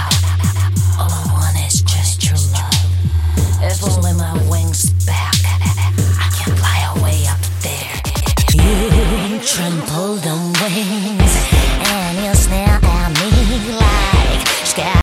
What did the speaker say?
All I want is just your love. If only my wings back, I can fly away up there. You trample the wings and you snare at me like sky.